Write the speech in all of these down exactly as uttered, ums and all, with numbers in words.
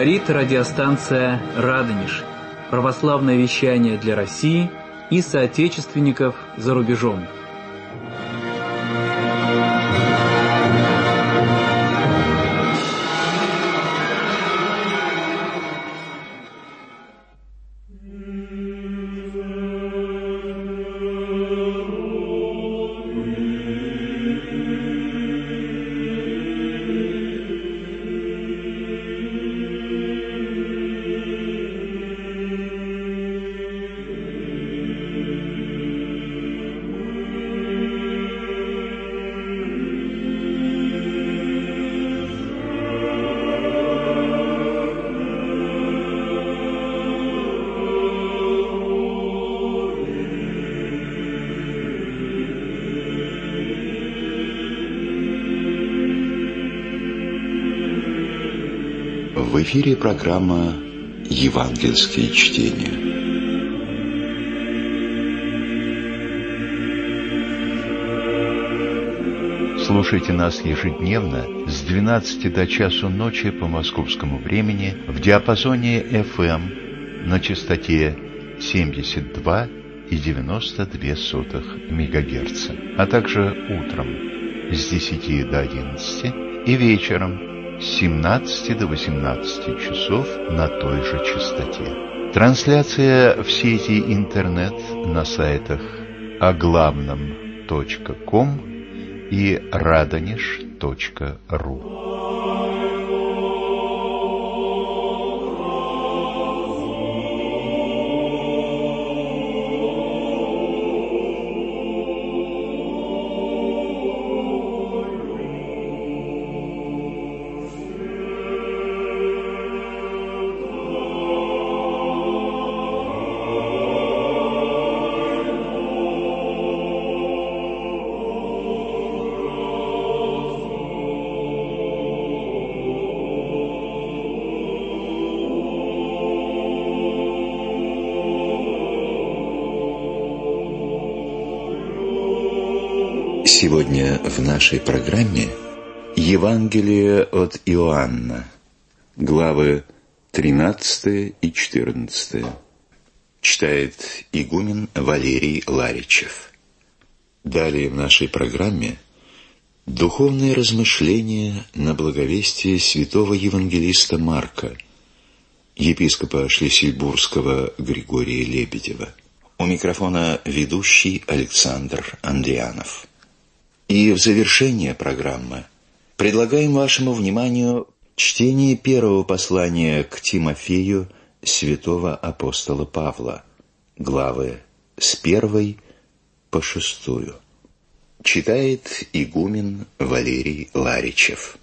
Говорит радиостанция «Радонеж». Православное вещание для России и соотечественников за рубежом. В эфире программа «Евангельские чтения». Слушайте нас ежедневно с двенадцати до часу ночи по московскому времени в диапазоне эф эм на частоте семьдесят два и девяносто две сотых мегагерца, а также утром с десяти до одиннадцати и вечером с семнадцати до восемнадцати часов на той же частоте. Трансляция в сети интернет на сайтах о главном точка ком и радонеж точка ру. Сегодня в нашей программе Евангелие от Иоанна, главы тринадцатая и четырнадцатая. Читает игумен Валерий Ларичев. Далее в нашей программе духовные размышления на благовестие святого евангелиста Марка, епископа Шлиссельбургского Григория Лебедева. У микрофона ведущий Александр Андрианов. И в завершение программы предлагаем вашему вниманию чтение первого послания к Тимофею святого апостола Павла, главы с первой по шестую. Читает игумен Валерий Ларичев.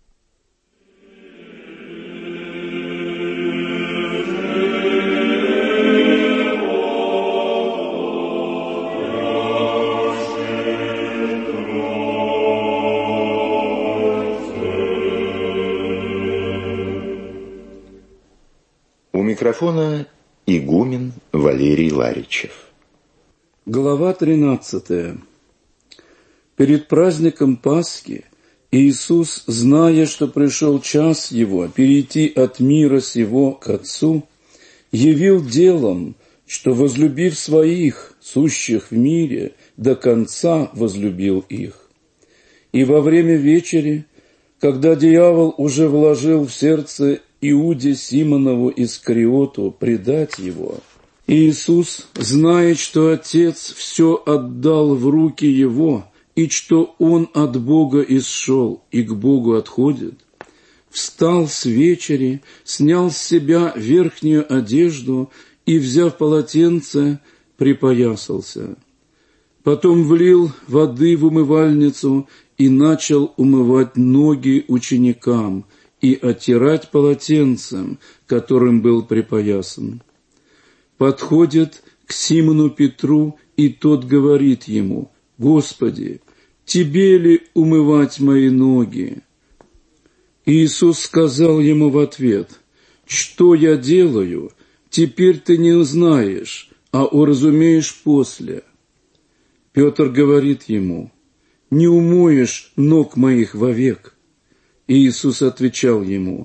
У микрофона игумен Валерий Ларичев. Глава тринадцатая. Перед праздником Пасхи Иисус, зная, что пришел час Его перейти от мира сего к Отцу, явил делом, что, возлюбив своих, сущих в мире, до конца возлюбил их. И во время вечери, когда дьявол уже вложил в сердце Иуде Симонову Искариоту предать его, Иисус, зная, что Отец все отдал в руки Его, и что Он от Бога исшел и к Богу отходит, встал с вечери, снял с себя верхнюю одежду и, взяв полотенце, припоясался. Потом влил воды в умывальницу и начал умывать ноги ученикам и оттирать полотенцем, которым был припоясан. Подходит к Симону Петру, и тот говорит ему: «Господи, тебе ли умывать мои ноги?» Иисус сказал ему в ответ: «Что я делаю, теперь ты не узнаешь, а уразумеешь после». Петр говорит ему: «Не умоешь ног моих вовек». Иисус отвечал ему: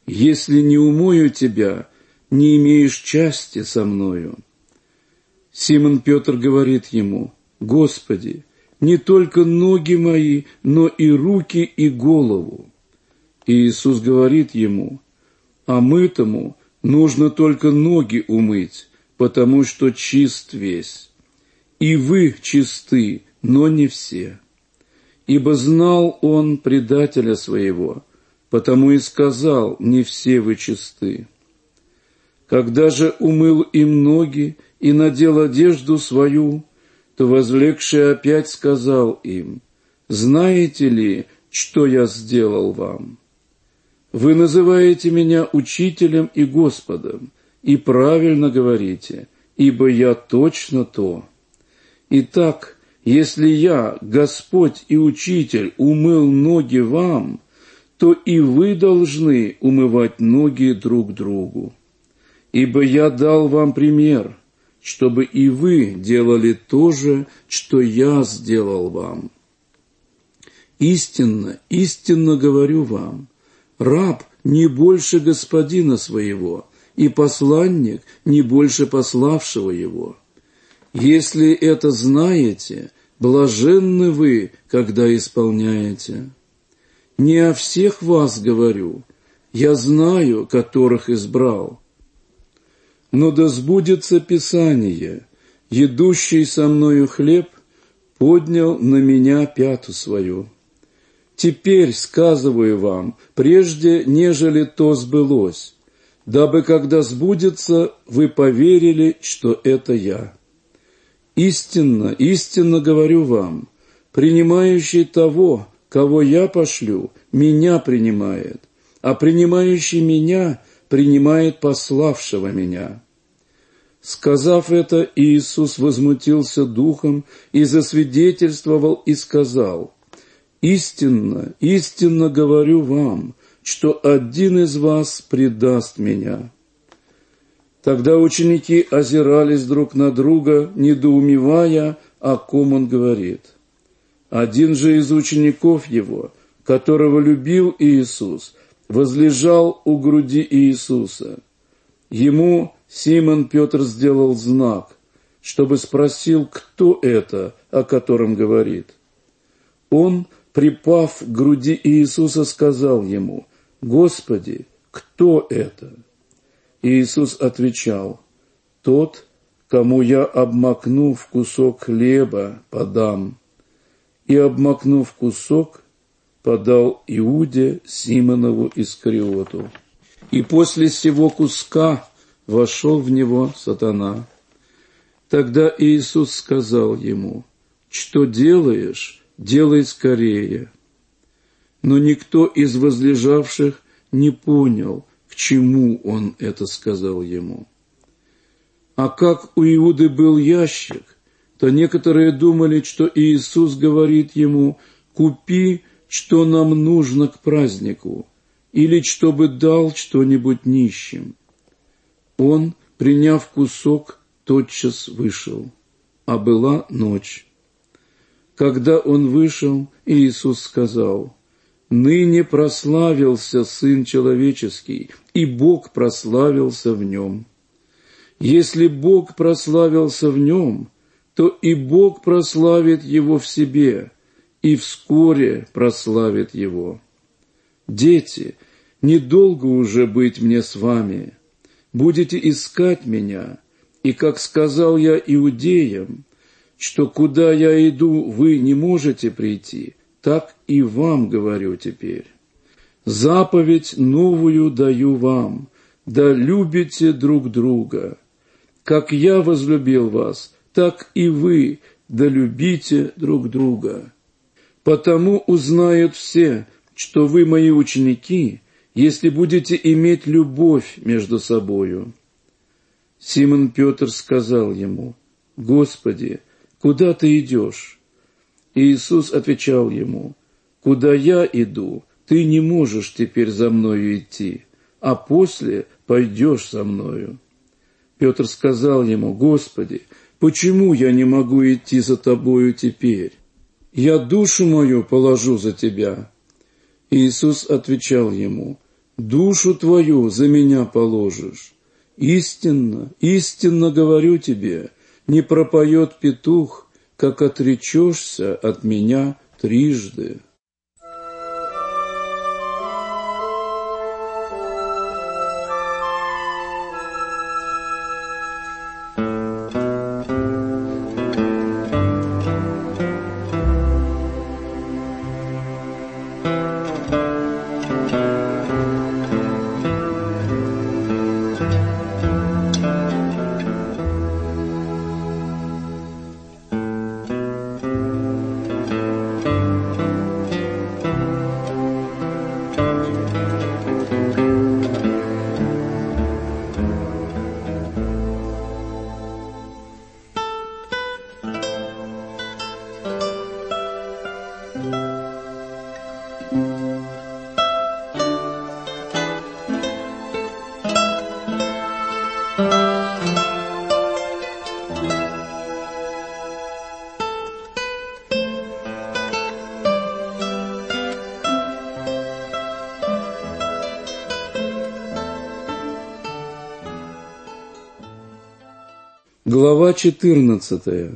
Если не умою тебя, не имеешь части со мною». Симон Петр говорит ему: «Господи, не только ноги мои, но и руки и голову». И Иисус говорит ему: «А мытому нужно только ноги умыть, потому что чист весь. И вы чисты, но не все. Ибо знал он предателя своего, потому и сказал: не все вы чисты. Когда же умыл им ноги и надел одежду свою, то, возлегший опять, сказал им: знаете ли, что я сделал вам? Вы называете меня учителем и Господом, и правильно говорите, ибо я точно то. Итак, если я, Господь и Учитель, умыл ноги вам, то и вы должны умывать ноги друг другу. Ибо я дал вам пример, чтобы и вы делали то же, что я сделал вам. Истинно, истинно говорю вам, раб не больше господина своего, и посланник не больше пославшего его. Если это знаете, блаженны вы, когда исполняете. Не о всех вас говорю, я знаю, которых избрал. Но да сбудется Писание: едущий со мною хлеб поднял на меня пяту свою. Теперь сказываю вам, прежде нежели то сбылось, дабы, когда сбудется, вы поверили, что это я. Истинно, истинно говорю вам, принимающий того, кого я пошлю, меня принимает, а принимающий меня принимает пославшего меня». Сказав это, Иисус возмутился духом и засвидетельствовал и сказал: «Истинно, истинно говорю вам, что один из вас предаст меня». Тогда ученики озирались друг на друга, недоумевая, о ком он говорит. Один же из учеников его, которого любил Иисус, возлежал у груди Иисуса. Ему Симон Петр сделал знак, чтобы спросил, кто это, о котором говорит. Он, припав к груди Иисуса, сказал ему: «Господи, кто это?» Иисус отвечал: «Тот, кому я, обмакнув кусок хлеба, подам». И, обмакнув кусок, подал Иуде Симонову Искариоту. И после сего куска вошел в него сатана. Тогда Иисус сказал ему: «Что делаешь, делай скорее». Но никто из возлежавших не понял, к чему он это сказал ему. А как у Иуды был ящик, то некоторые думали, что Иисус говорит ему: «Купи, что нам нужно к празднику», или чтобы дал что-нибудь нищим. Он, приняв кусок, тотчас вышел, а была ночь. Когда он вышел, Иисус сказал: «Ныне прославился Сын Человеческий, и Бог прославился в нем. Если Бог прославился в нем, то и Бог прославит его в себе, и вскоре прославит его. Дети, недолго уже быть мне с вами. Будете искать меня, и, как сказал я иудеям, что куда я иду, вы не можете прийти, так и вам говорю теперь. Заповедь новую даю вам, да любите друг друга. Как я возлюбил вас, так и вы да любите друг друга. Потому узнают все, что вы мои ученики, если будете иметь любовь между собою». Симон Петр сказал ему: «Господи, куда ты идешь?» Иисус отвечал ему: «Куда я иду, ты не можешь теперь за мною идти, а после пойдешь со мною». Петр сказал ему: «Господи, почему я не могу идти за тобою теперь? Я душу мою положу за тебя». Иисус отвечал ему: душу твою за меня положишь. Истинно, истинно говорю тебе, не пропоет петух, как отречешься от меня трижды». Глава четырнадцатая.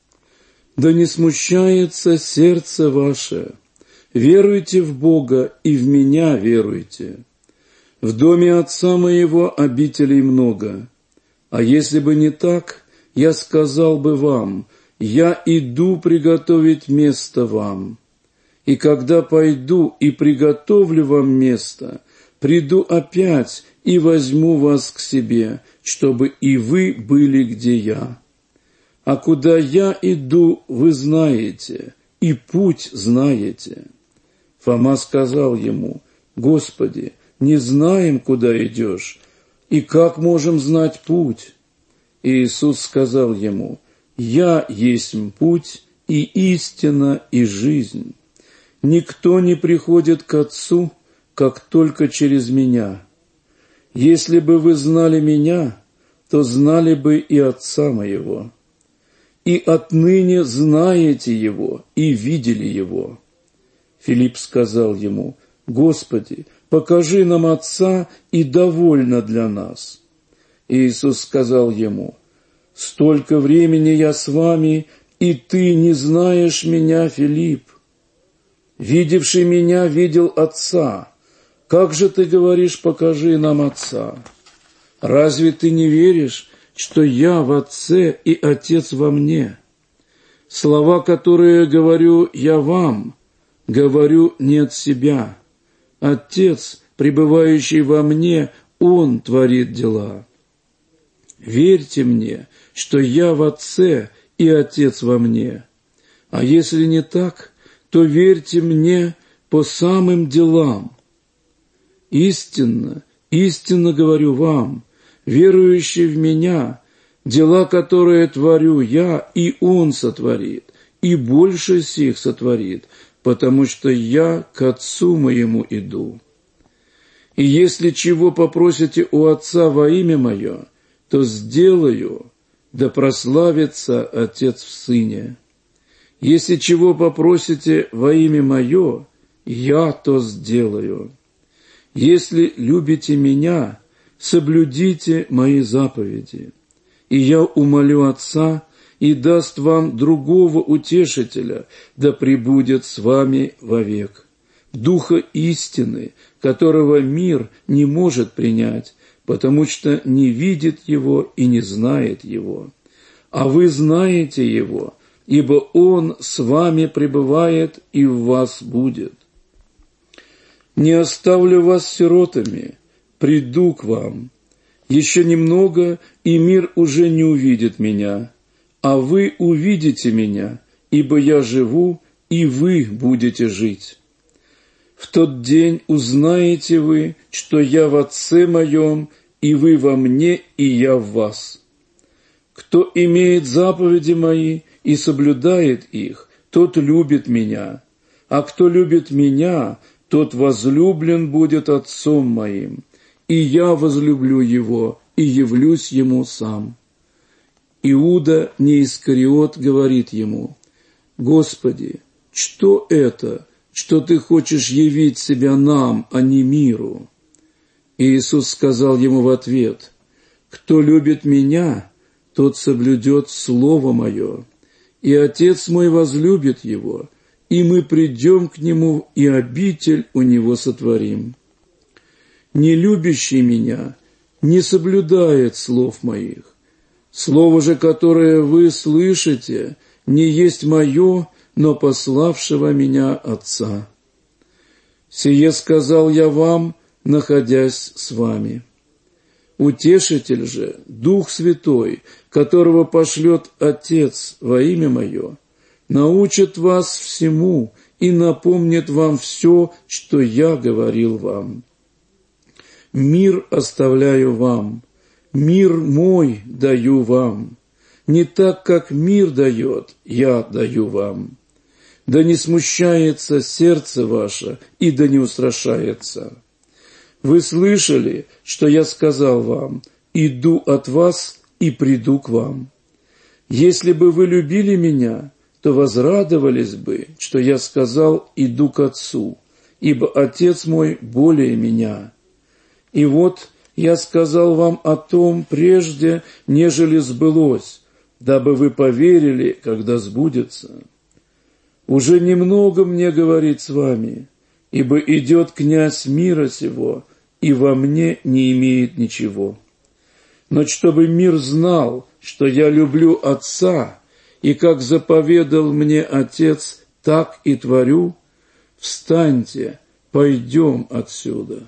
«Да не смущается сердце ваше, веруйте в Бога и в меня веруйте. В доме Отца моего обителей много, а если бы не так, я сказал бы вам, я иду приготовить место вам. И когда пойду и приготовлю вам место, приду опять и возьму вас к себе, чтобы и вы были, где я. А куда я иду, вы знаете, и путь знаете». Фома сказал ему: «Господи, не знаем, куда идешь, и как можем знать путь?» И Иисус сказал ему: «Я есть путь и истина и жизнь. Никто не приходит к Отцу, как только через Меня. Если бы вы знали Меня, то знали бы и Отца Моего. И отныне знаете Его и видели Его». Филипп сказал ему: «Господи, покажи нам Отца, и довольно для нас». И Иисус сказал ему: «Столько времени я с вами, и ты не знаешь Меня, Филипп? Видевший Меня видел Отца. Как же ты говоришь: покажи нам Отца? Разве ты не веришь, что я в Отце и Отец во мне? Слова, которые говорю я вам, говорю не от себя. Отец, пребывающий во мне, Он творит дела. Верьте мне, что я в Отце и Отец во мне. А если не так, то верьте мне по самым делам. Истинно, истинно говорю вам, верующий в Меня, дела, которые творю я, и Он сотворит, и больше сих сотворит, потому что я к Отцу Моему иду. И если чего попросите у Отца во имя Мое, то сделаю, да прославится Отец в Сыне. Если чего попросите во имя Мое, я то сделаю. Если любите Меня, соблюдите Мои заповеди, и я умолю Отца, и даст вам другого утешителя, да пребудет с вами вовек, Духа истины, которого мир не может принять, потому что не видит Его и не знает Его. А вы знаете Его, ибо Он с вами пребывает и в вас будет. Не оставлю вас сиротами, приду к вам. Еще немного, и мир уже не увидит Меня, а вы увидите Меня, ибо я живу, и вы будете жить. В тот день узнаете вы, что я в Отце Моем, и вы во мне, и я в вас. Кто имеет заповеди Мои и соблюдает их, тот любит Меня, а кто любит Меня, тот возлюблен будет Отцом Моим, и я возлюблю Его и явлюсь Ему сам». Иуда не Искариот говорит Ему: «Господи, что это, что Ты хочешь явить себя нам, а не миру?» И Иисус сказал ему в ответ: «Кто любит Меня, тот соблюдет Слово Мое, и Отец Мой возлюбит его, и мы придем к Нему, и обитель у Него сотворим. Не любящий Меня не соблюдает слов Моих. Слово же, которое вы слышите, не есть Мое, но пославшего Меня Отца. Сие сказал Я вам, находясь с вами. Утешитель же, Дух Святой, которого пошлет Отец во имя Мое, научит вас всему и напомнит вам все, что Я говорил вам. Мир оставляю вам, мир мой даю вам. Не так, как мир дает, Я даю вам. Да не смущается сердце ваше, и да не устрашается. Вы слышали, что Я сказал вам: иду от вас и приду к вам. Если бы вы любили Меня, то возрадовались бы, что Я сказал: иду к Отцу, ибо Отец мой более Меня. И вот Я сказал вам о том прежде, нежели сбылось, дабы вы поверили, когда сбудется. Уже немного Мне говорить с вами, ибо идет князь мира сего, и во Мне не имеет ничего. Но чтобы мир знал, что Я люблю Отца, и как заповедал Мне Отец, так и творю, встаньте, пойдем отсюда».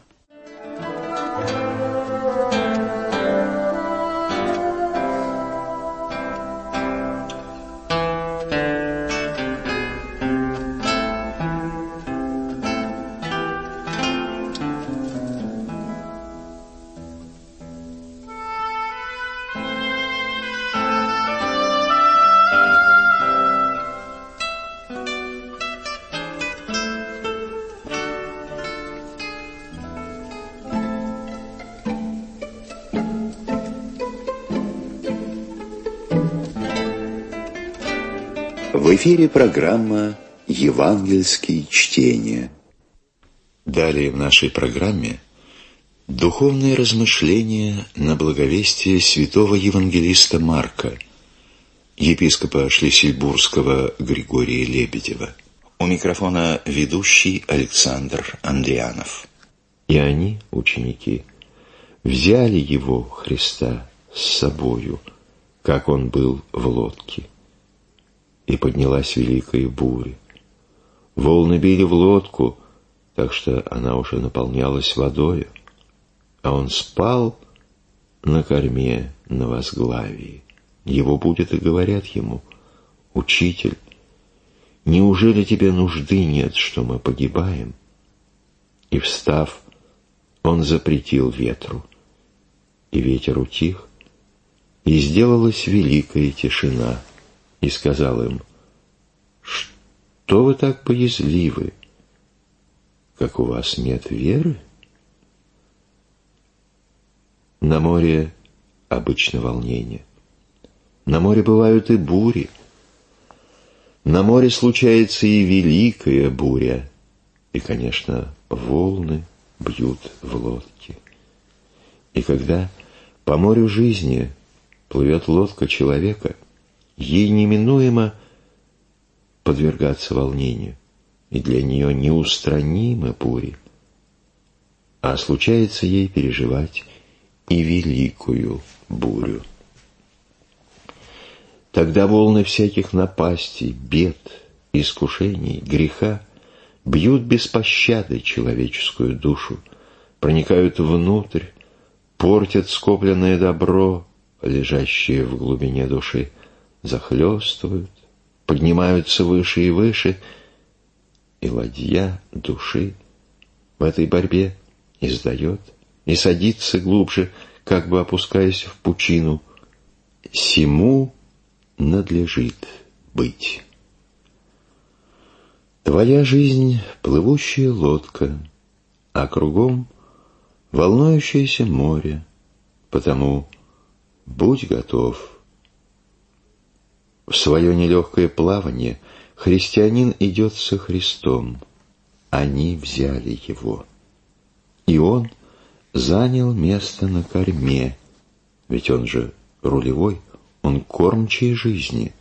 В эфире программа «Евангельские чтения». Далее в нашей программе духовные размышления на благовестие святого евангелиста Марка, епископа Шлиссельбургского Григория Лебедева. У микрофона ведущий Александр Андрианов. И они, ученики, взяли его, Христа, с собою, как он был в лодке. И поднялась великая буря. Волны били в лодку, так что она уже наполнялась водою, а он спал на корме на возглавии. Его будет и говорят ему: «Учитель, неужели тебе нужды нет, что мы погибаем?» И, встав, он запретил ветру, и ветер утих, и сделалась великая тишина. И сказал им: «Что вы так боязливы? Как у вас нет веры?» На море обычно волнение. На море бывают и бури. На море случается и великая буря. И, конечно, волны бьют в лодке. И когда по морю жизни плывет лодка человека, ей неминуемо подвергаться волнению, и для нее неустранимы бури, а случается ей переживать и великую бурю. Тогда волны всяких напастей, бед, искушений, греха бьют без пощады человеческую душу, проникают внутрь, портят скопленное добро, лежащее в глубине души, захлестывают, поднимаются выше и выше, и ладья души в этой борьбе издает и садится глубже, как бы опускаясь в пучину. Сему надлежит быть. Твоя жизнь — плывущая лодка, а кругом волнующееся море, потому будь готов. В свое нелегкое плавание христианин идет со Христом. Они взяли его. И он занял место на корме, ведь он же рулевой, он кормчий жизни.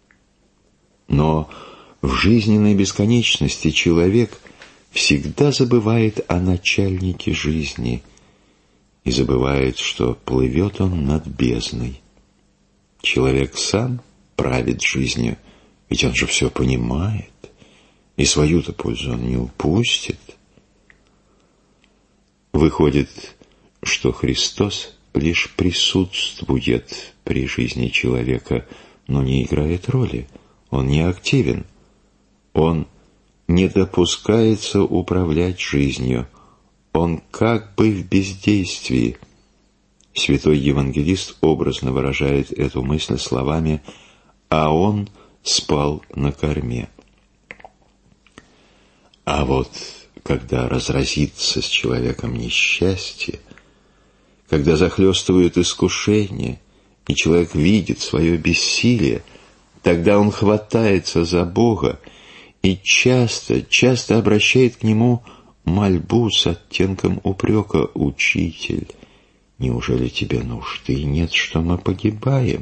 Но в жизненной бесконечности человек всегда забывает о начальнике жизни и забывает, что плывет он над бездной. Человек сам правит жизнью, ведь он же все понимает, и свою-то пользу он не упустит. Выходит, что Христос лишь присутствует при жизни человека, но не играет роли, он не активен, он не допускается управлять жизнью, он как бы в бездействии. Святой евангелист образно выражает эту мысль словами «а он спал на корме». А вот когда разразится с человеком несчастье, когда захлестывают искушения, и человек видит свое бессилие, тогда он хватается за Бога и часто, часто обращает к Нему мольбу с оттенком упрека: «Учитель, неужели тебе нужды нет, что мы погибаем?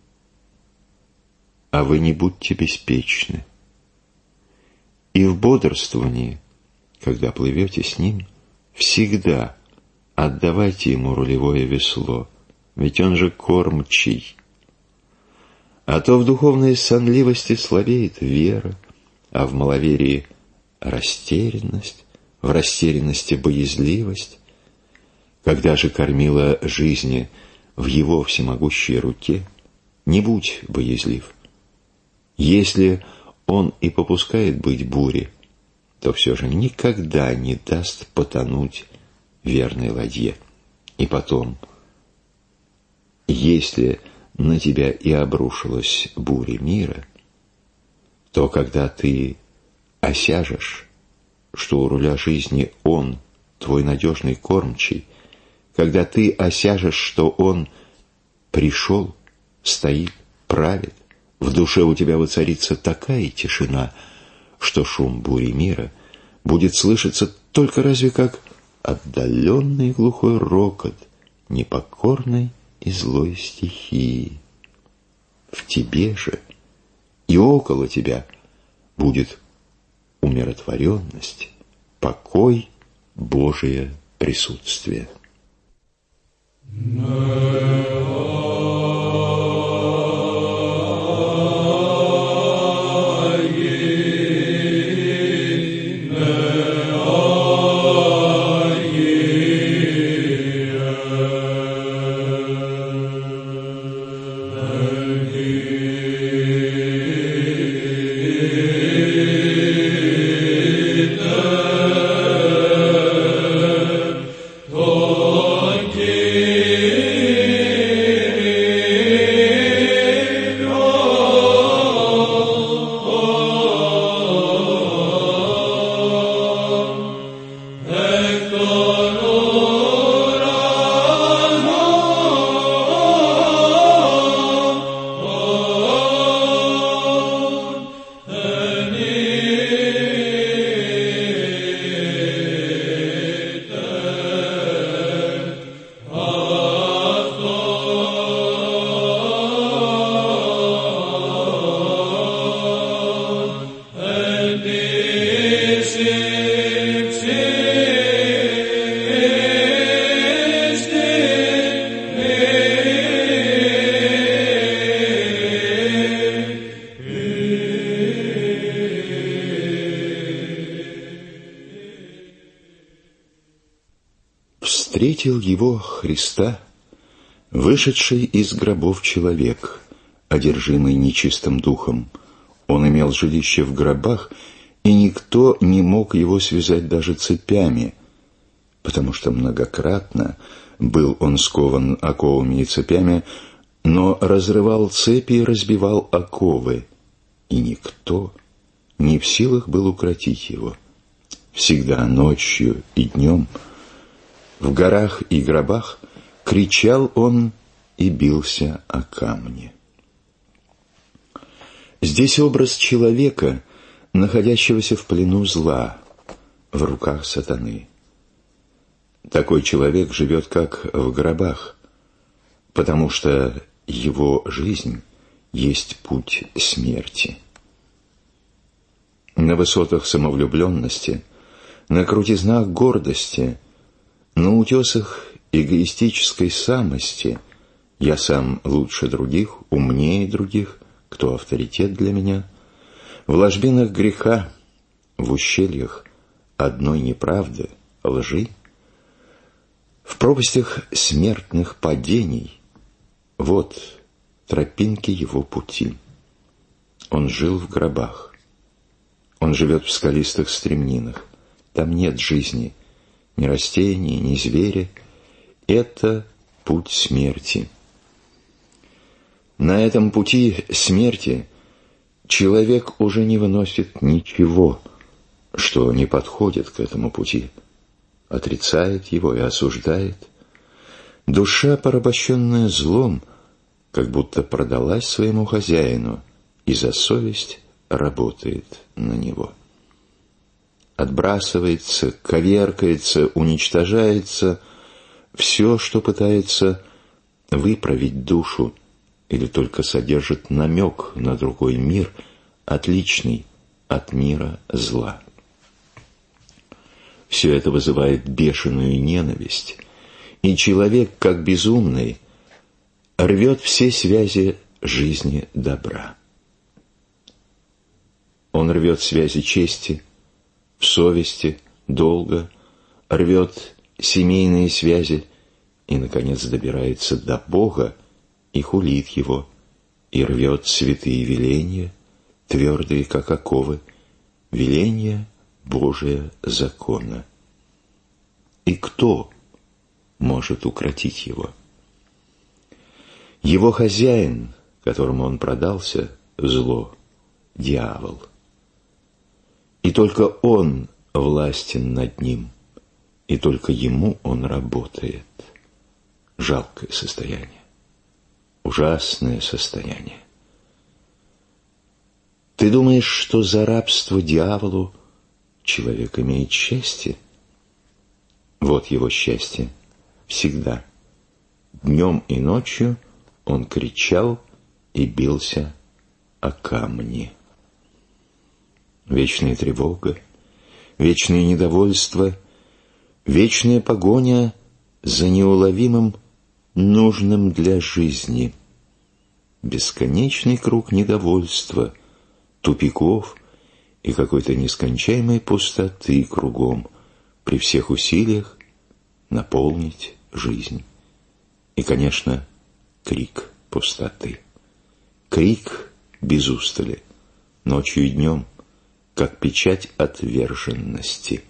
А вы не будьте беспечны». И в бодрствовании, когда плывете с Ним, всегда отдавайте Ему рулевое весло, ведь Он же кормчий. А то в духовной сонливости слабеет вера, а в маловерии растерянность, в растерянности боязливость. Когда же кормила жизни в Его всемогущей руке, не будь боязлив. Если Он и попускает быть буре, то все же никогда не даст потонуть верной ладье. И потом, если на тебя и обрушилась буря мира, то когда ты осяжешь, что у руля жизни Он, твой надежный кормчий, когда ты осяжешь, что Он пришел, стоит, правит, в душе у тебя воцарится такая тишина, что шум бури мира будет слышаться только разве как отдаленный глухой рокот непокорной и злой стихии. В тебе же и около тебя будет умиротворенность, покой, Божие присутствие. Встретил его, Христа, вышедший из гробов человек, одержимый нечистым духом. Он имел жилище в гробах, и никто не мог его связать даже цепями, потому что многократно был он скован оковами и цепями, но разрывал цепи и разбивал оковы, и никто не в силах был укротить его. Всегда ночью и днем в горах и гробах кричал он и бился о камни. Здесь образ человека, находящегося в плену зла, в руках сатаны. Такой человек живет как в гробах, потому что его жизнь есть путь смерти. На высотах самовлюбленности, на крутизнах гордости, на утесах эгоистической самости я сам лучше других, умнее других, кто авторитет для меня, в ложбинах греха, в ущельях одной неправды, лжи, в пропастях смертных падений. Вот тропинки его пути. Он жил в гробах. Он живет в скалистых стремнинах. Там нет жизни, ни растений, ни зверя. Это путь смерти. На этом пути смерти человек уже не выносит ничего, что не подходит к этому пути, отрицает его и осуждает. Душа, порабощенная злом, как будто продалась своему хозяину, и за совесть работает на него. Отбрасывается, коверкается, уничтожается все, что пытается выправить душу или только содержит намек на другой мир, отличный от мира зла. Все это вызывает бешеную ненависть, и человек, как безумный, рвет все связи жизни добра. Он рвет связи чести, совести, долга, рвет семейные связи и, наконец, добирается до Бога и хулит его, и рвет святые веления, твердые, как оковы, веления Божия закона. И кто может укротить его? Его хозяин, которому он продался, зло, дьявол. И только он властен над ним, и только ему он работает. Жалкое состояние, ужасное состояние. Ты думаешь, что за рабство дьяволу человек имеет счастье? Вот его счастье всегда. Днем и ночью он кричал и бился о камни. Вечная тревога, вечное недовольство, вечная погоня за неуловимым, нужным для жизни. Бесконечный круг недовольства, тупиков и какой-то нескончаемой пустоты кругом при всех усилиях наполнить жизнь. И, конечно, крик пустоты. Крик без устали, ночью и днем, как печать отверженности.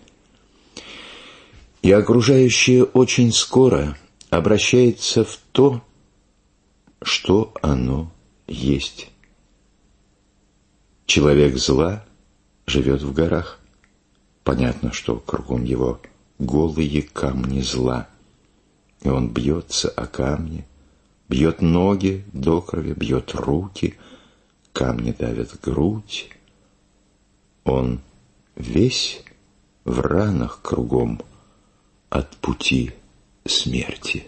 И окружающее очень скоро обращается в то, что оно есть. Человек зла живет в горах. Понятно, что кругом его голые камни зла. И он бьется о камни, бьет ноги до крови, бьет руки, камни давят грудь. Он весь в ранах кругом от пути смерти.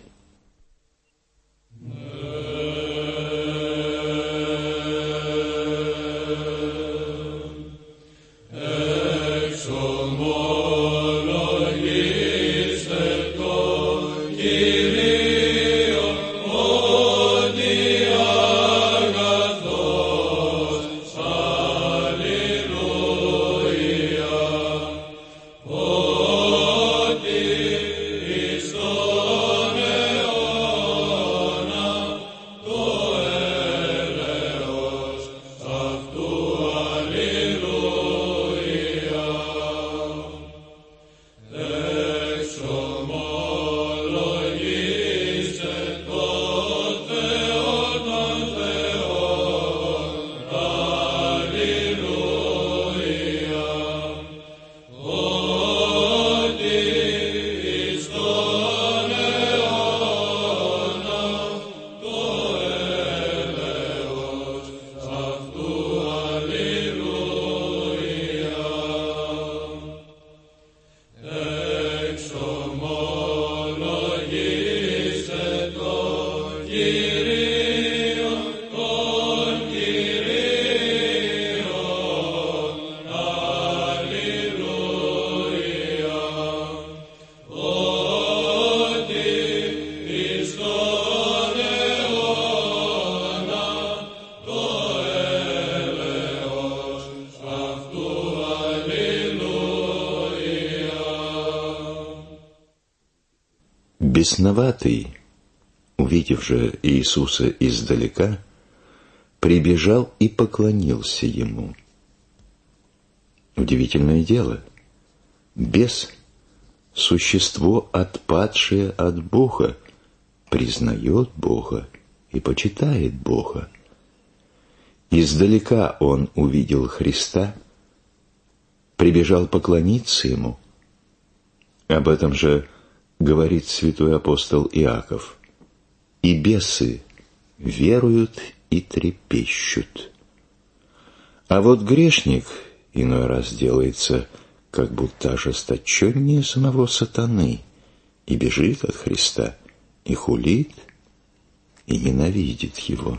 Бесноватый, увидев же Иисуса издалека, прибежал и поклонился ему. Удивительное дело. Бес, существо, отпадшее от Бога, признает Бога и почитает Бога. Издалека он увидел Христа, прибежал поклониться ему. Об этом же говорит святой апостол Иаков. И бесы веруют и трепещут. А вот грешник иной раз делается как будто ожесточеннее самого сатаны и бежит от Христа, и хулит, и ненавидит его.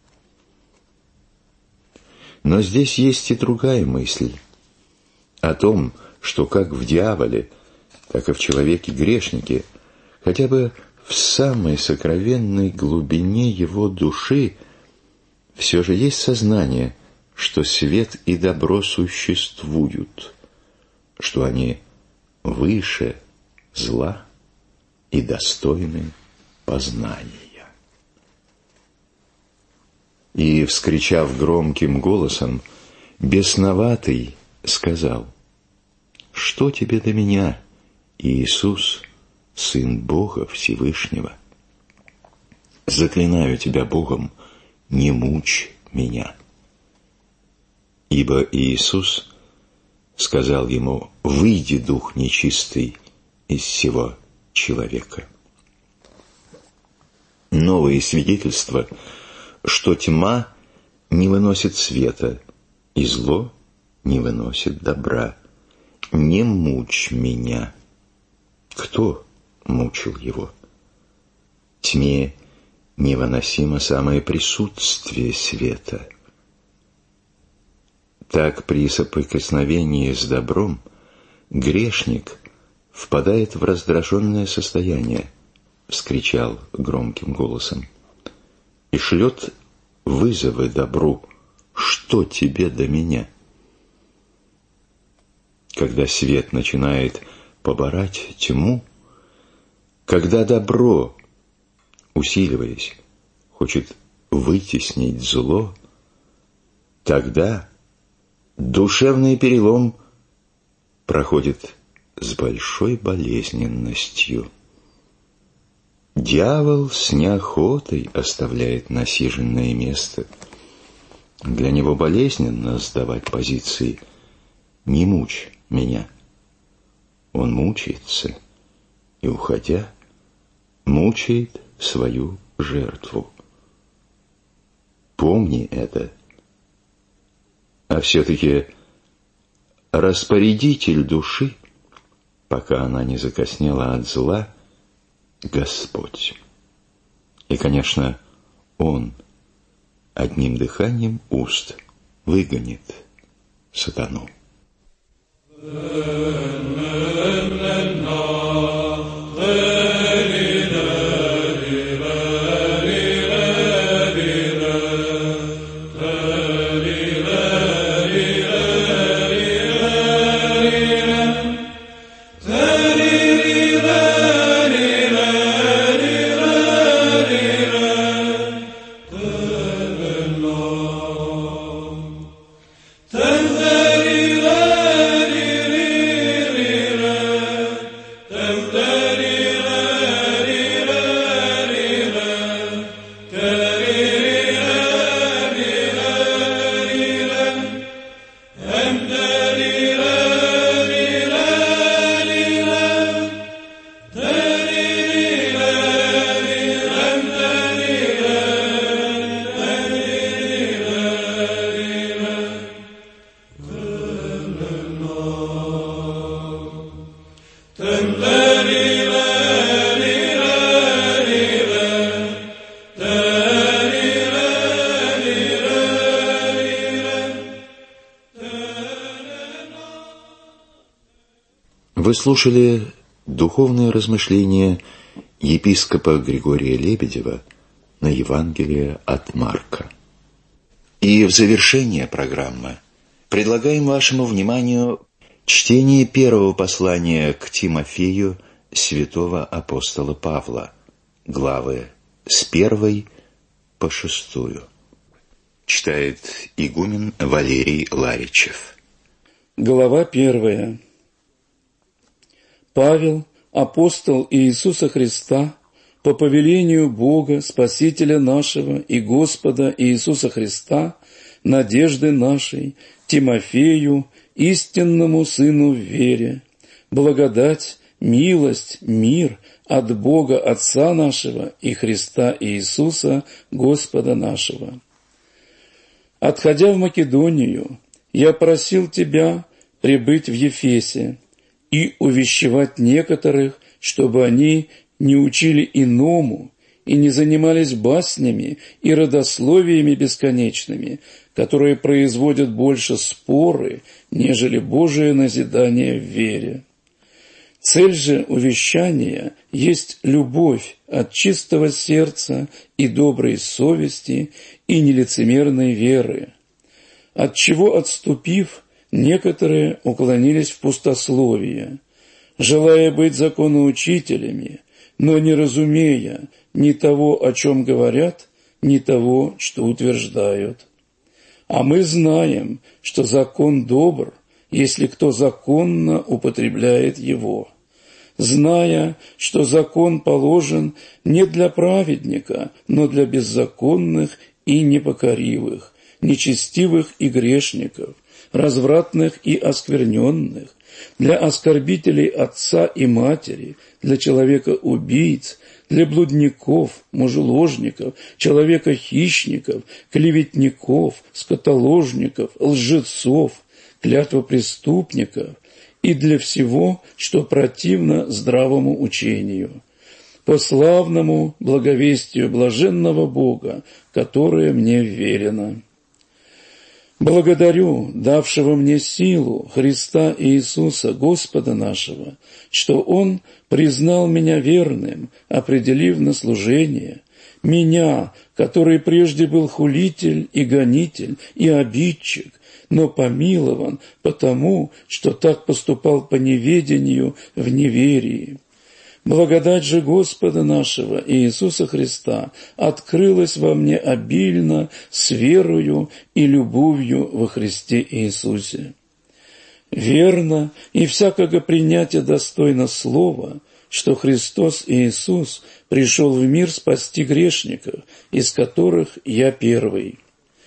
Но здесь есть и другая мысль о том, что как в дьяволе, так и в человеке-грешнике, хотя бы в самой сокровенной глубине его души все же есть сознание, что свет и добро существуют, что они выше зла и достойны познания. И, вскричав громким голосом, бесноватый сказал: «Что тебе до меня, Иисус, Сын Бога Всевышнего? Заклинаю тебя Богом, не мучь меня». Ибо Иисус сказал ему: «Выйди, дух нечистый, из сего человека». Новые свидетельства, что тьма не выносит света, и зло не выносит добра. «Не мучь меня». Кто мучил его? Тьме невыносимо самое присутствие света. Так при соприкосновении с добром грешник впадает в раздраженное состояние, вскричал громким голосом, и шлет вызовы добру: «Что тебе до меня?» Когда свет начинает побороть тьму, когда добро, усиливаясь, хочет вытеснить зло, тогда душевный перелом проходит с большой болезненностью. Дьявол с неохотой оставляет насиженное место. Для него болезненно сдавать позиции «не мучь меня». Он мучается и, уходя, мучает свою жертву. Помни это. А все-таки распорядитель души, пока она не закоснела от зла, Господь. И, конечно, Он одним дыханием уст выгонит сатану. Вы слушали духовное размышление епископа Григория Лебедева на Евангелие от Марка. И в завершение программы предлагаем вашему вниманию чтение первого послания к Тимофею святого апостола Павла, главы с первой по шестую. Читает игумен Валерий Ларичев. Глава первая. Павел, апостол Иисуса Христа, по повелению Бога, Спасителя нашего и Господа Иисуса Христа, надежды нашей, Тимофею, истинному сыну в вере, благодать, милость, мир от Бога Отца нашего и Христа Иисуса, Господа нашего. Отходя в Македонию, я просил тебя прибыть в Ефесе и увещевать некоторых, чтобы они не учили иному и не занимались баснями и родословиями бесконечными, которые производят больше споры, нежели Божие назидание в вере. Цель же увещания есть любовь от чистого сердца и доброй совести и нелицемерной веры, от чего отступив, некоторые уклонились в пустословие, желая быть законоучителями, но не разумея ни того, о чем говорят, ни того, что утверждают. А мы знаем, что закон добр, если кто законно употребляет его, зная, что закон положен не для праведника, но для беззаконных и непокоривых, нечестивых и грешников, развратных и оскверненных, для оскорбителей отца и матери, для человека-убийц, для блудников, мужеложников, человека-хищников, клеветников, скотоложников, лжецов, клятвопреступников и для всего, что противно здравому учению, по славному благовестию блаженного Бога, которое мне верено. Благодарю давшего мне силу Христа Иисуса, Господа нашего, что Он признал меня верным, определив на служение, меня, который прежде был хулитель и гонитель и обидчик, но помилован потому, что так поступал по неведению в неверии. Благодать же Господа нашего Иисуса Христа открылась во мне обильно с верою и любовью во Христе Иисусе. Верно и всякого принятия достойно слова, что Христос Иисус пришел в мир спасти грешников, из которых я первый.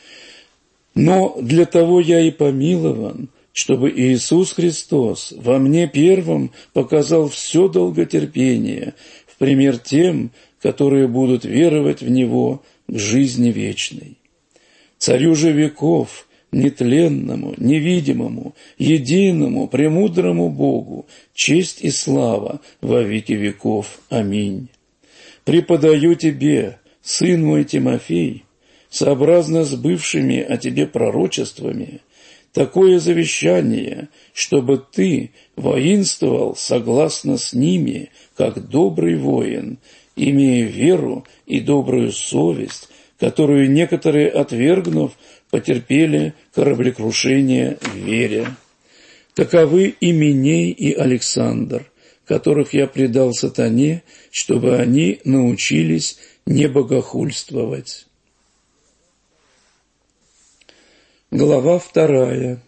Но для того я и помилован, чтобы Иисус Христос во мне первым показал все долготерпение в пример тем, которые будут веровать в Него к жизни вечной. Царю же веков, нетленному, невидимому, единому, премудрому Богу, честь и слава во веки веков. Аминь. Преподаю тебе, сын мой Тимофей, сообразно с бывшими о тебе пророчествами, такое завещание, чтобы ты воинствовал согласно с ними, как добрый воин, имея веру и добрую совесть, которую некоторые, отвергнув, потерпели кораблекрушение в вере. Таковы и Миней, и Александр, которых я предал сатане, чтобы они научились не богохульствовать. Глава вторая.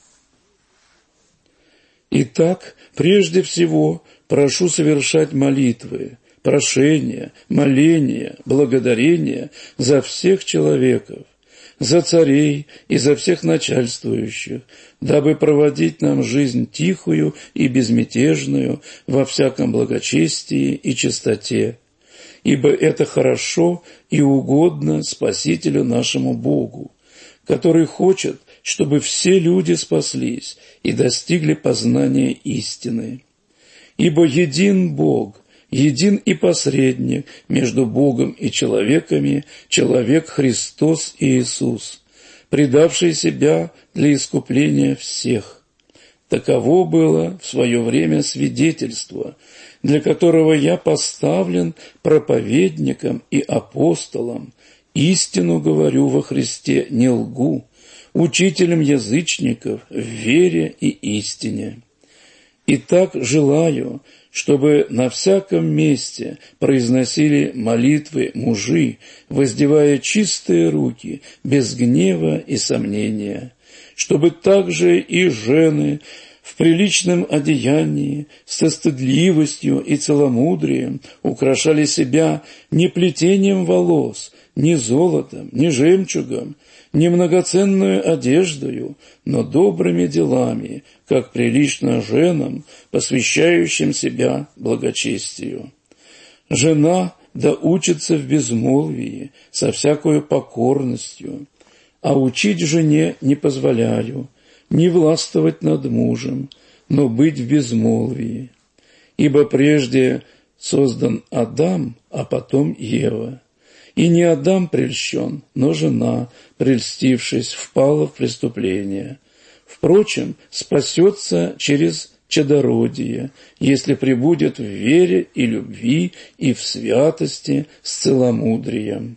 Итак, прежде всего прошу совершать молитвы, прошения, моления, благодарения за всех человеков, за царей и за всех начальствующих, дабы проводить нам жизнь тихую и безмятежную во всяком благочестии и чистоте, ибо это хорошо и угодно Спасителю нашему Богу, который хочет, чтобы все люди спаслись и достигли познания истины. Ибо един Бог, един и посредник между Богом и человеками, человек Христос Иисус, предавший себя для искупления всех. Таково было в свое время свидетельство, для которого я поставлен проповедником и апостолом, истину говорю во Христе, не лгу, учителем язычников в вере и истине. Итак, желаю, чтобы на всяком месте произносили молитвы мужи, воздевая чистые руки, без гнева и сомнения, чтобы также и жены в приличном одеянии, со стыдливостью и целомудрием украшали себя не плетением волос, ни золотом, ни жемчугом, не многоценную одеждою, но добрыми делами, как прилично женам, посвящающим себя благочестию. Жена да учится в безмолвии, со всякою покорностью, а учить жене не позволяю, не властвовать над мужем, но быть в безмолвии. Ибо прежде создан Адам, а потом Ева. И не Адам прельщен, но жена, прельстившись, впала в преступление. Впрочем, спасется через чадородие, если пребудет в вере и любви и в святости с целомудрием.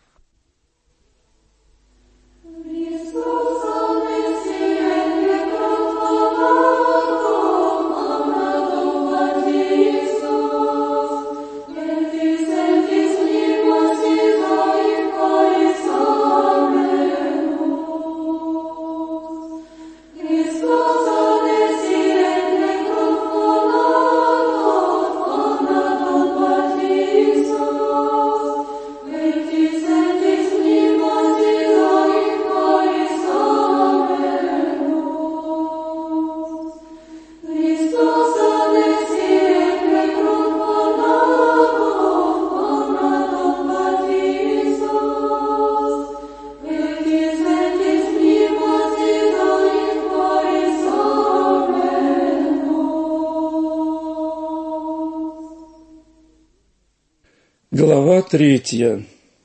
Глава третья.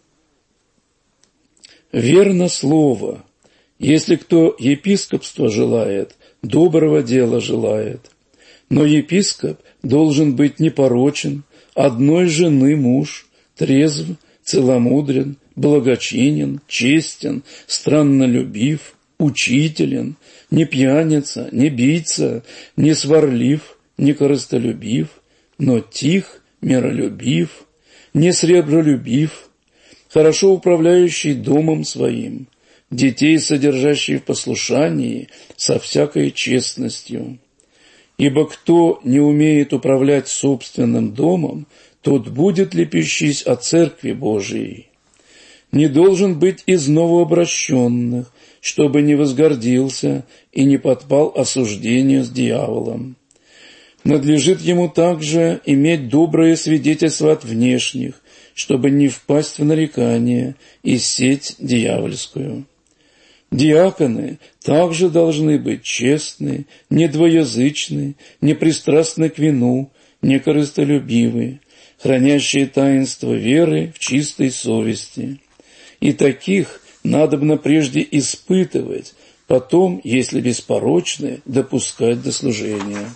Верно слово. Если кто епископство желает, доброго дела желает. Но епископ должен быть непорочен, одной жены муж, трезв, целомудрен, благочинен, честен, страннолюбив, учителен, не пьяница, не бийца, не сварлив, не корыстолюбив, но тих, миролюбив, не сребролюбив, хорошо управляющий домом своим, детей содержащий в послушании со всякой честностью. Ибо кто не умеет управлять собственным домом, тот будет лепещись о церкви Божией. Не должен быть из новообращенных, чтобы не возгордился и не подпал осуждению с дьяволом. Надлежит ему также иметь доброе свидетельство от внешних, чтобы не впасть в нарекание и сеть дьявольскую. Диаконы также должны быть честны, недвоязычны, непристрастны к вину, некорыстолюбивы, хранящие таинство веры в чистой совести. И таких надобно прежде испытывать, потом, если беспорочны, допускать до служения.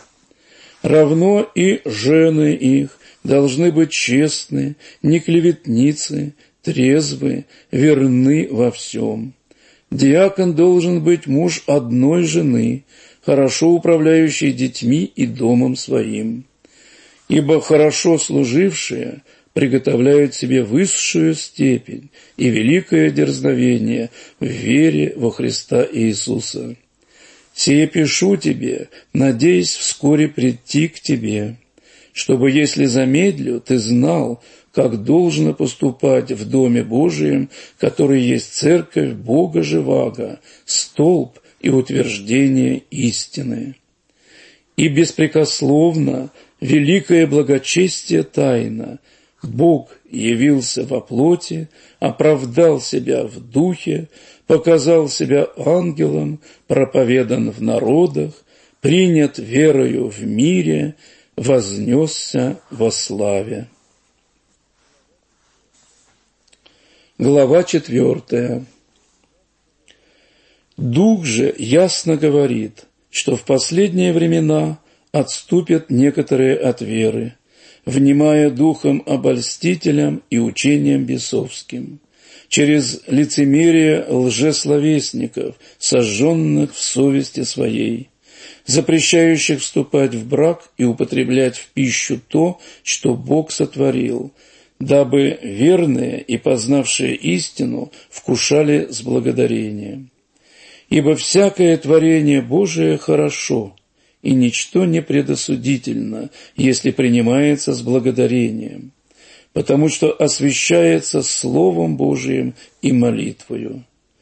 Равно и жены их должны быть честны, не клеветницы, трезвы, верны во всем. Диакон должен быть муж одной жены, хорошо управляющий детьми и домом своим. Ибо хорошо служившие приготовляют себе высшую степень и великое дерзновение в вере во Христа Иисуса. Сие пишу тебе, надеясь вскоре прийти к тебе, чтобы, если замедлю, ты знал, как должно поступать в Доме Божием, который есть церковь Бога живаго, столб и утверждение истины. И беспрекословно великое благочестие тайна. Бог явился во плоти, оправдал себя в духе, показал себя ангелом, проповедан в народах, принят верою в мире, вознесся во славе. Глава четвертая. Дух же ясно говорит, что в последние времена отступят некоторые от веры, внимая духом обольстителям и учением бесовским, через лицемерие лжесловесников, сожженных в совести своей, запрещающих вступать в брак и употреблять в пищу то, что Бог сотворил, дабы верные и познавшие истину вкушали с благодарением. Ибо всякое творение Божие хорошо, и ничто не предосудительно, если принимается с благодарением, потому что освящается Словом Божиим и молитвою.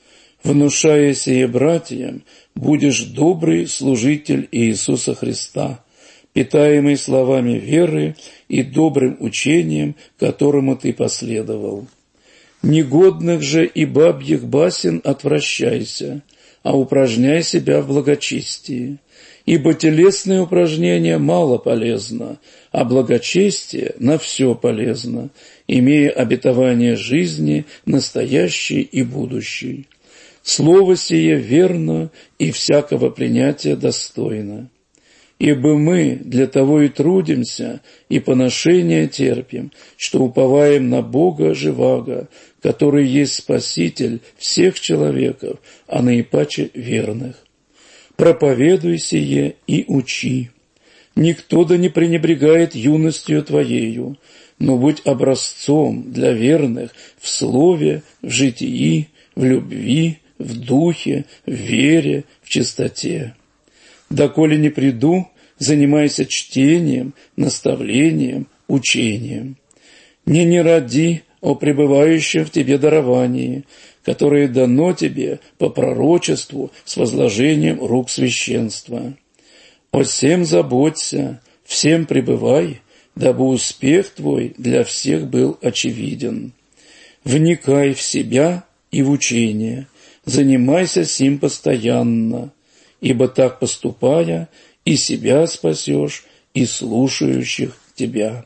Внушая сие братьям, будешь добрый служитель Иисуса Христа, питаемый словами веры и добрым учением, которому ты последовал. Негодных же и бабьих басен отвращайся, а упражняй себя в благочестии. Ибо телесные упражнения мало полезно, а благочестие на все полезно, имея обетование жизни настоящей и будущей. Слово сие верно и всякого принятия достойно. Ибо мы для того и трудимся, и поношения терпим, что уповаем на Бога живаго, который есть Спаситель всех человеков, а наипаче верных. Проповедуй сие и учи. Никто да не пренебрегает юностью твоею, но будь образцом для верных в слове, в житии, в любви, в духе, в вере, в чистоте. Доколе не приду, занимайся чтением, наставлением, учением. Не не ради о пребывающем в тебе даровании, которое дано тебе по пророчеству с возложением рук священства. О всем заботься, всем пребывай, дабы успех твой для всех был очевиден. Вникай в себя и в учение, занимайся сим постоянно, ибо так поступая, и себя спасешь, и слушающих тебя.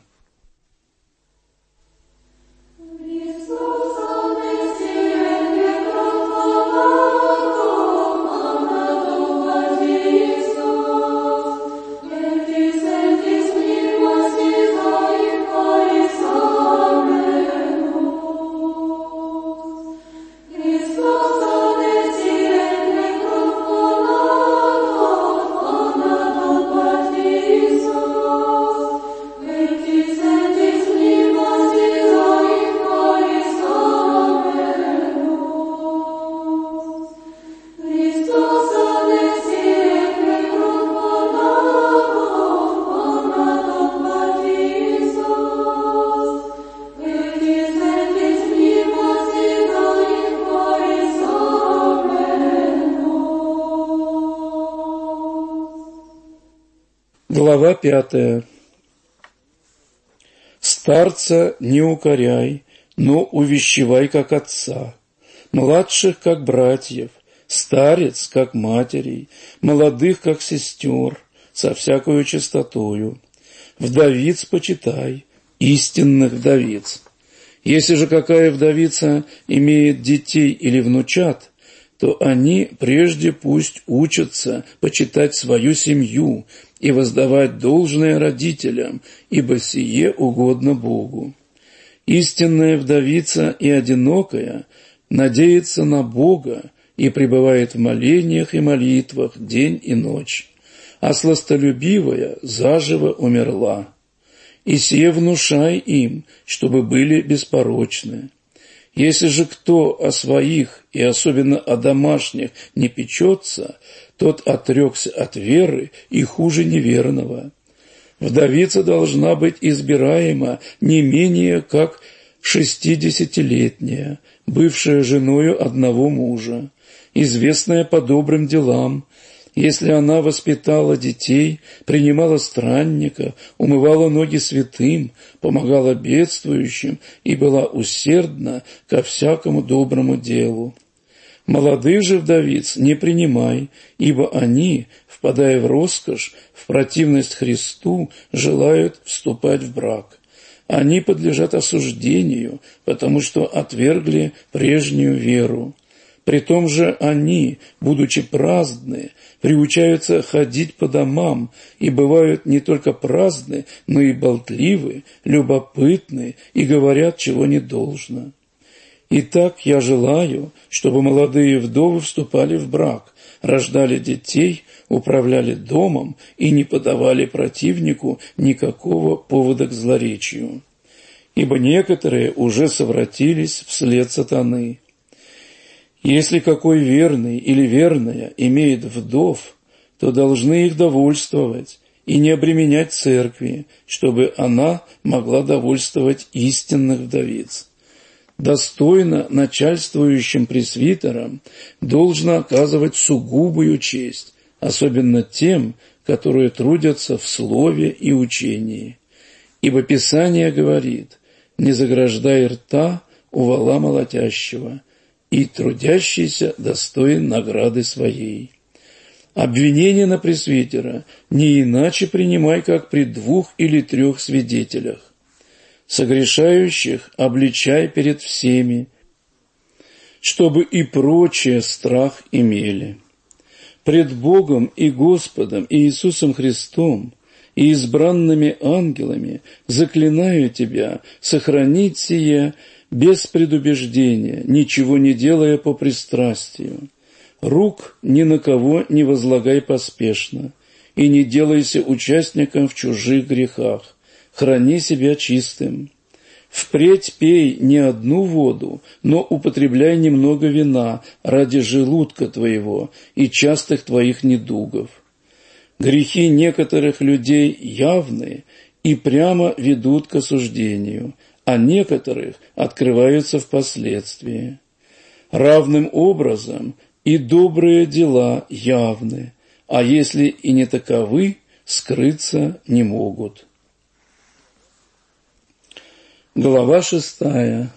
Глава пятая. Старца не укоряй, но увещевай, как отца, младших, как братьев, старец, как матерей, молодых, как сестер, со всякою чистотою. Вдовиц почитай, истинных вдовиц. Если же какая вдовица имеет детей или внучат, то они прежде пусть учатся почитать свою семью и воздавать должное родителям, ибо сие угодно Богу. Истинная вдовица и одинокая надеется на Бога и пребывает в молениях и молитвах день и ночь, а сластолюбивая заживо умерла. И сие внушай им, чтобы были беспорочны. Если же кто о своих, и особенно о домашних, не печется, тот отрекся от веры и хуже неверного. Вдовица должна быть избираема не менее как шестидесятилетняя, бывшая женою одного мужа, известная по добрым делам, если она воспитала детей, принимала странника, умывала ноги святым, помогала бедствующим и была усердна ко всякому доброму делу. Молодых же вдовиц не принимай, ибо они, впадая в роскошь, в противность Христу, желают вступать в брак. Они подлежат осуждению, потому что отвергли прежнюю веру. Притом же они, будучи праздны, приучаются ходить по домам и бывают не только праздны, но и болтливы, любопытны и говорят, чего не должно. Итак, я желаю, чтобы молодые вдовы вступали в брак, рождали детей, управляли домом и не подавали противнику никакого повода к злоречию. Ибо некоторые уже совратились вслед сатаны. Если какой верный или верная имеет вдов, то должны их довольствовать и не обременять церкви, чтобы она могла довольствовать истинных вдовиц. Достойно начальствующим пресвитерам должно оказывать сугубую честь, особенно тем, которые трудятся в слове и учении. Ибо Писание говорит: «Не заграждай рта у вола молотящего, и трудящийся достоин награды своей». Обвинение на пресвитера не иначе принимай, как при двух или трех свидетелях. Согрешающих обличай перед всеми, чтобы и прочее страх имели. Пред Богом и Господом и Иисусом Христом и избранными ангелами заклинаю тебя сохранить сие без предубеждения, ничего не делая по пристрастию. Рук ни на кого не возлагай поспешно, и не делайся участником в чужих грехах. Храни себя чистым. Впредь пей не одну воду, но употребляй немного вина ради желудка твоего и частых твоих недугов. Грехи некоторых людей явны и прямо ведут к осуждению, а некоторых открываются впоследствии. Равным образом и добрые дела явны, а если и не таковы, скрыться не могут. Глава шестая.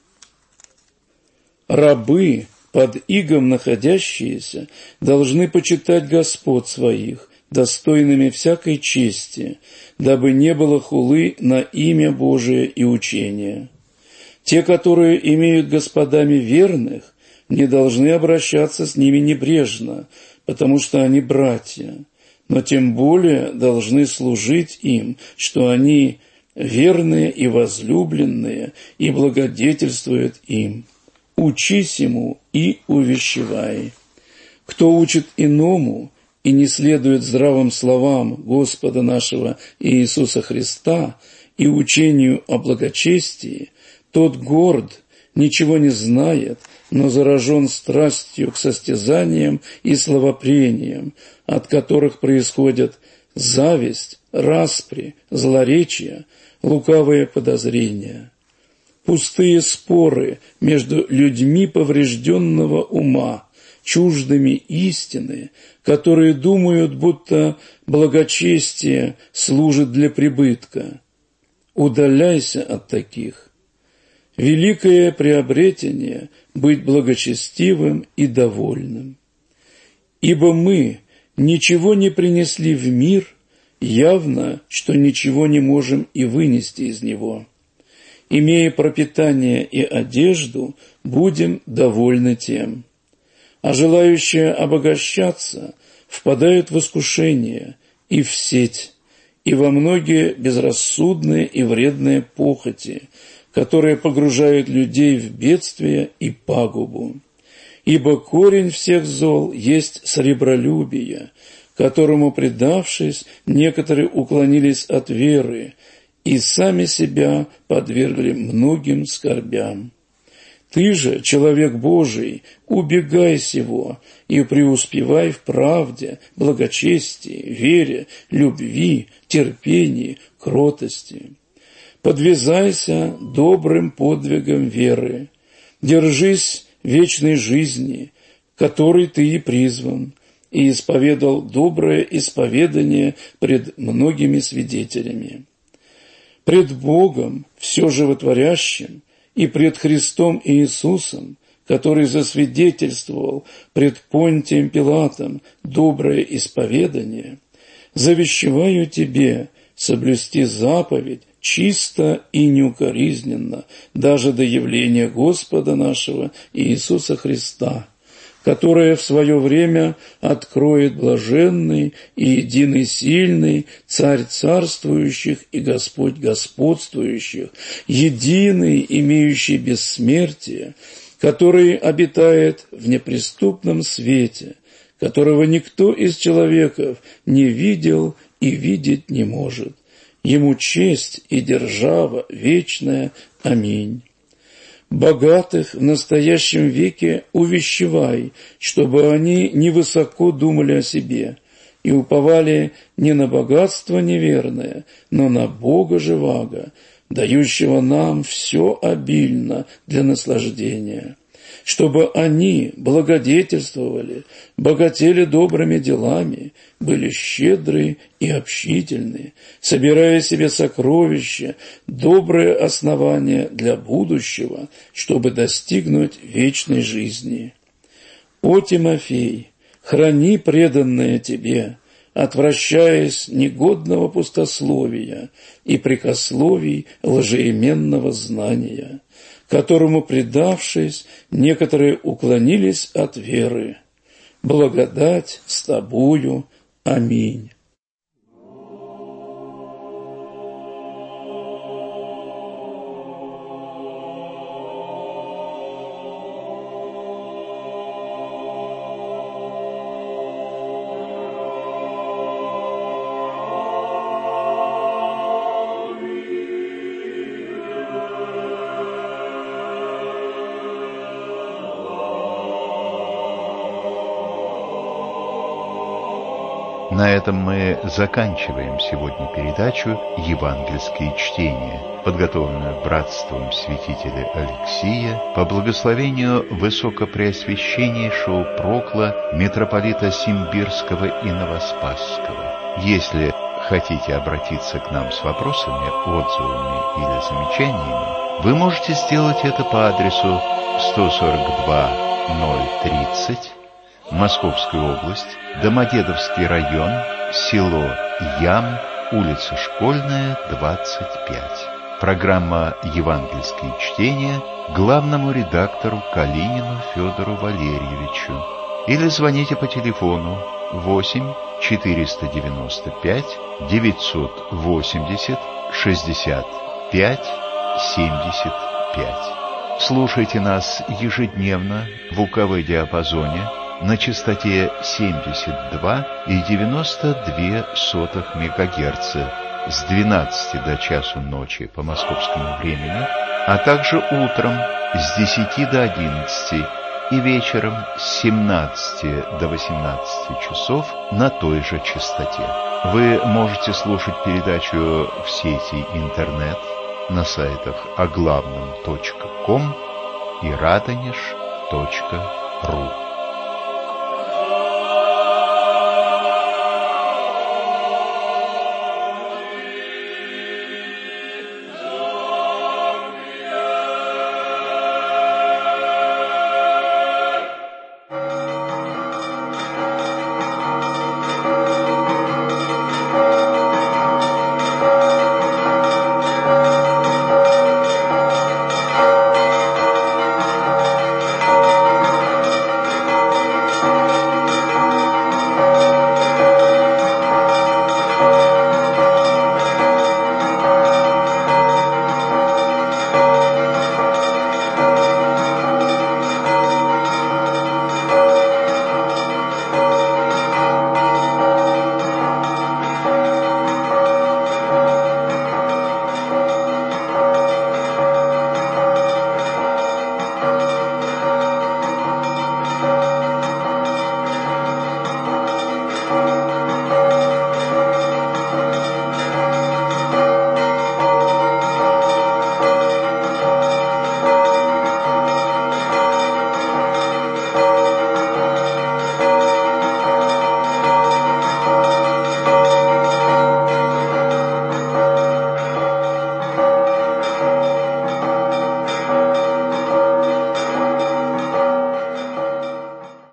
Рабы, под игом находящиеся, должны почитать господ своих, достойными всякой чести, дабы не было хулы на имя Божие и учение. Те, которые имеют господами верных, не должны обращаться с ними небрежно, потому что они братья, но тем более должны служить им, что они верные и возлюбленные, и благодетельствуют им. Учись ему и увещевай. Кто учит иному и не следует здравым словам Господа нашего Иисуса Христа и учению о благочестии, тот горд, ничего не знает, но заражен страстью к состязаниям и словопрениям, от которых происходят зависть, распри, злоречия, лукавые подозрения. Пустые споры между людьми поврежденного ума, чуждыми истины, которые думают, будто благочестие служит для прибытка. Удаляйся от таких. Великое приобретение — быть благочестивым и довольным. Ибо мы ничего не принесли в мир, явно, что ничего не можем и вынести из него. Имея пропитание и одежду, будем довольны тем. А желающие обогащаться впадают в искушение и в сеть, и во многие безрассудные и вредные похоти, которые погружают людей в бедствие и пагубу. Ибо корень всех зол есть сребролюбие, которому, предавшись, некоторые уклонились от веры и сами себя подвергли многим скорбям. Ты же, человек Божий, убегай сего и преуспевай в правде, благочестии, вере, любви, терпении, кротости. Подвязайся добрым подвигом веры, держись вечной жизни, которой ты и призван, и исповедал доброе исповедание пред многими свидетелями. Пред Богом, все животворящим, и пред Христом Иисусом, который засвидетельствовал пред Понтием Пилатом доброе исповедание, завещеваю тебе соблюсти заповедь чисто и неукоризненно, даже до явления Господа нашего Иисуса Христа, которое в свое время откроет блаженный и единый сильный Царь царствующих и Господь господствующих, единый, имеющий бессмертие, который обитает в неприступном свете, которого никто из человеков не видел и видеть не может. Ему честь и держава вечная. Аминь. Богатых в настоящем веке увещевай, чтобы они невысоко думали о себе и уповали не на богатство неверное, но на Бога живаго, дающего нам все обильно для наслаждения, чтобы они благодетельствовали, богатели добрыми делами, были щедры и общительны, собирая себе сокровища, доброе основание для будущего, чтобы достигнуть вечной жизни. О Тимофей, храни преданное тебе, отвращаясь негодного пустословия и прикословий лжеименного знания, которому, предавшись, некоторые уклонились от веры. Благодать с тобою. Аминь. На этом мы заканчиваем сегодня передачу «Евангельские чтения», подготовленную братством святителя Алексия по благословению Высокопреосвященнейшего Прокла митрополита Симбирского и Новоспасского. Если хотите обратиться к нам с вопросами, отзывами или замечаниями, вы можете сделать это по адресу сто сорок два ноль тридцать, Московская область, Домодедовский район, село Ям, улица Школьная, двадцать пять. Программа «Евангельские чтения» главному редактору Калинину Федору Валерьевичу. Или звоните по телефону восемь четыреста девяносто пять девятьсот восемьдесят шестьдесят пять семьдесят пять. Слушайте нас ежедневно в УКВ диапазоне на частоте семьдесят два и девяносто две сотых мегагерца с двенадцати до часу ночи по московскому времени, а также утром с десяти до одиннадцати и вечером с семнадцати до восемнадцати часов на той же частоте. Вы можете слушать передачу в сети интернет на сайтах оглавном точка ком и радонеж точка ру.